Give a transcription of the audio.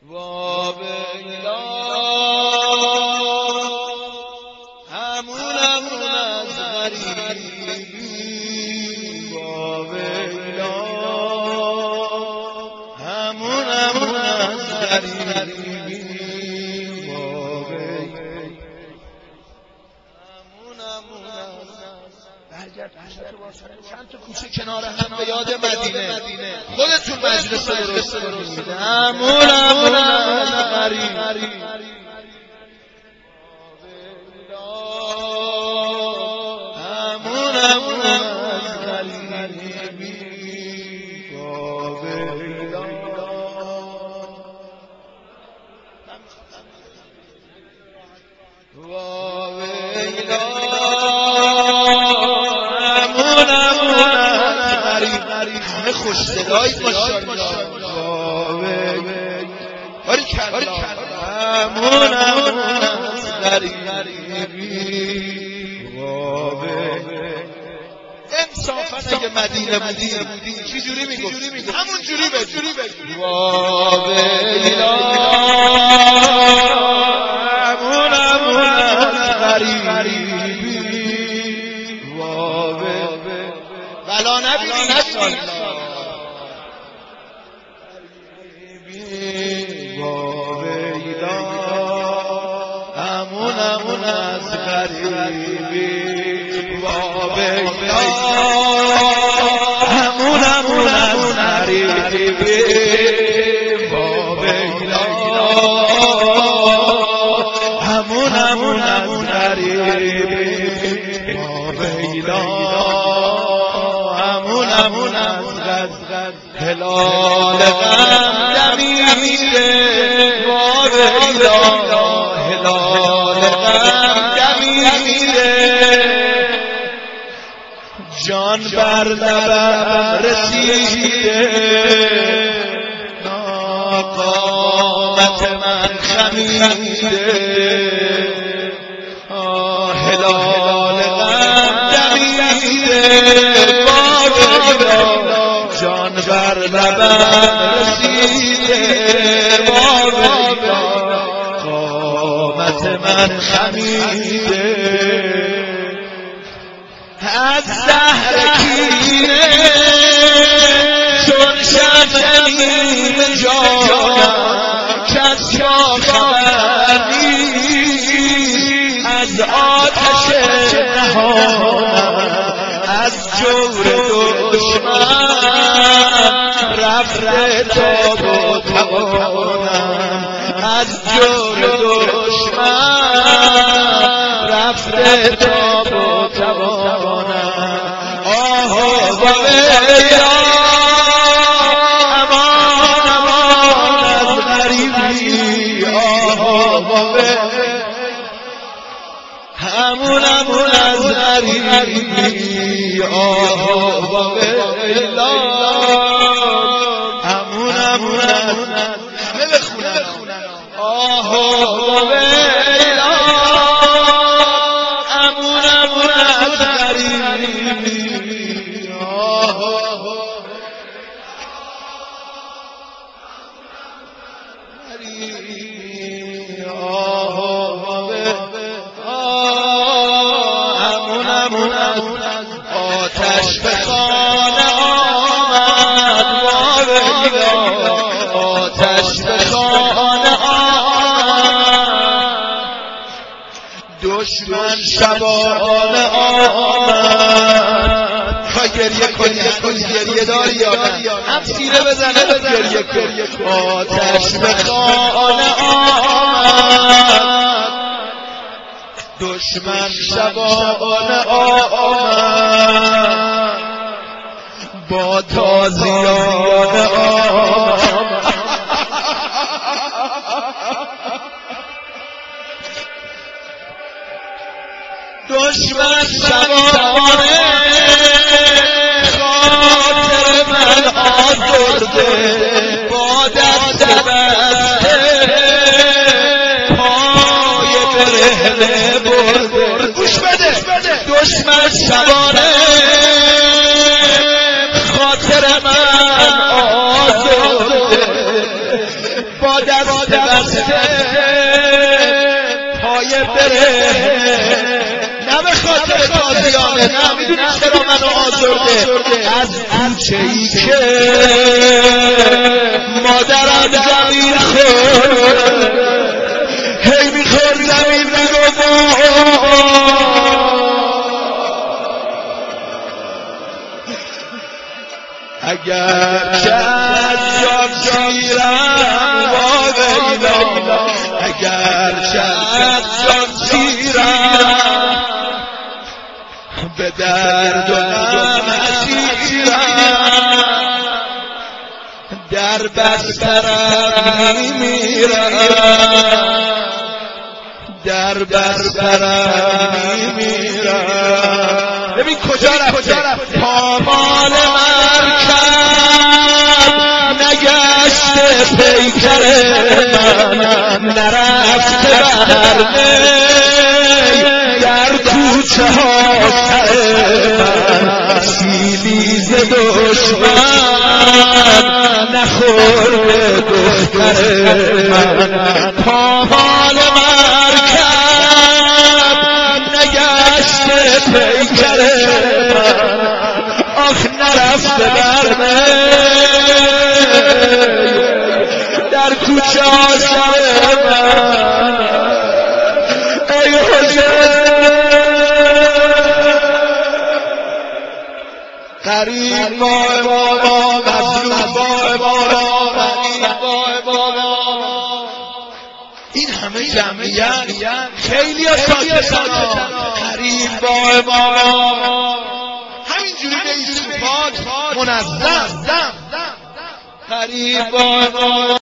وابیلا همون از غریبی وابیلا همون از غریبی چند تا کوچه کنار هم به یاد مدینه خودتون مجلس درست کنید همون از غریب همون از غریبی همه خوش صدایی ماشاءالله باریکلا همون از غریبی انصافا اگه مدینه بودی چی جوری میگفت همون جوری بگو وابیلا همون از غریبی بلا نبینی وابیلا همون از غریبی وابیلا همون از غریبی وابیلا همون از غریبی وابیلا همون از هلال غم دمیده وابیلا هلال غم دمیده جان بر لبم رسیده قامت من خمیده هلال غم دمیده جان بر لبم رسیده قامت من خمیده از زهر کینه چون شمعی جانم کس را خبر نیست از آتش نهانم از جور دشمن رفته تاب و توانم از جور دشمن رفته تاب و توانم آه وابیلا امان امان از غریبی آه وابیلا همون از غریبی آه وابیلا همون از همه بخونن آه وابیلا همون از غریبی آه آتش به خانه آمد وابیلا آتش به خانه آمد دشمن شبانه آمد خواهی گریه کنی گریه داری یا نه هم سیره بزنه گریه کن آتش به خانه آمد دشمن شبانه آمد با تازیانه آمد دشمن شبانه خاطر من آزرده با دست بسته پای برهنه برده گوش بده دشمن شبانه خاطر من آزرده با دست بسته پای بره، نه به خاطر تازیانه، نه میدونی چرا منو آزرده، از کوچه ای که مادرم زمین خورد، هی میخورد زمین میگو اگر که از جان شیرم واقعیلا، اگر که از جان شیرم به درد و غم اسیرم، در بسترم میمیرم، در بسترم میمیرم. ببین کجا رفت پامال مرکب نگشته پیکر من، نرفته بر در کوچه ها من، سیلیز دشمن نخورده دختر من. پامال مرکب نگشته پیکر من، آخ نرفته بر در کوچه ها من. ای حسین قریب بابا، مظلوم بابا، این همه جمعیت خیلی ها ساکتن، قریب بابا همینجوری به این صفات منظم، قریب بابا